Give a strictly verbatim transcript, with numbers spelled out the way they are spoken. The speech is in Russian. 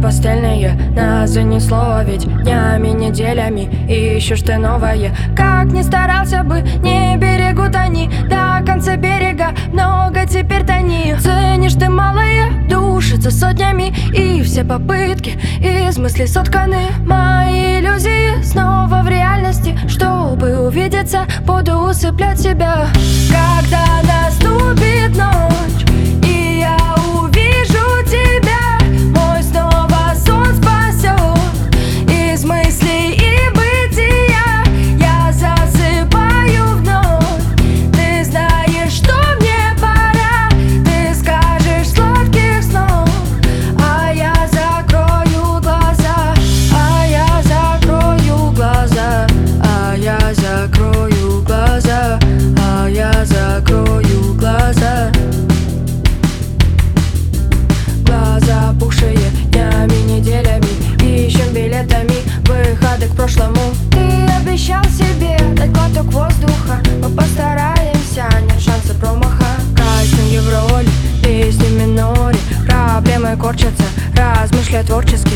пастельные, нас занесло ведь днями, неделями, ищешь ты новое. Как ни старался бы, не берегут они до конца берега, много теперь тони. Ценишь ты малое, душится сотнями, и все попытки из мыслей сотканы. Мои иллюзии снова в реальности, чтобы увидеться, буду усыплять себя. Когда наступит ночь и я увижу тебя, мой снова сон спасет из мыслей и бытия. Я засыпаю вновь, ты знаешь, что мне пора. Ты скажешь сладких снов, а я закрою глаза, а я закрою глаза, а я закрою глаза, а я закрою глаза. Глаза опухшие днями, неделями, ищем билетами выходы к прошлому. Ты обещал себе дать глоток воздуха, мы постараемся, нет шанса промаха. Кастинги в роли, песни в миноре, проблемы корчатся, размышляя творчески.